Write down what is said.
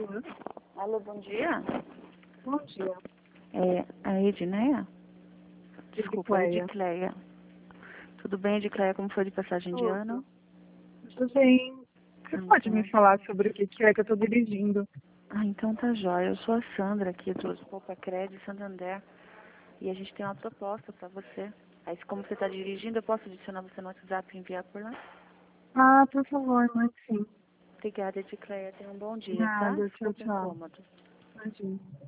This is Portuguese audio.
Sim. Alô, bom dia. Bom dia. É a Edneia? Desculpa, Edicleia. Edicleia. Tudo bem, Edicleia? Como foi de passagem de ano? Tudo bem. Você pode me falar sobre o que é que eu estou dirigindo? Então tá jóia. Eu sou a Sandra aqui do Poupa Crédito Santander. E a gente tem uma proposta para você. Aí, como você está dirigindo, eu posso adicionar você no WhatsApp e enviar por lá? Ah, por favor, mande sim. Obrigada, Edicleia. Tenha um bom dia, tá? Nada, tchau, Desculpa o tchau. incômodo. Imagina.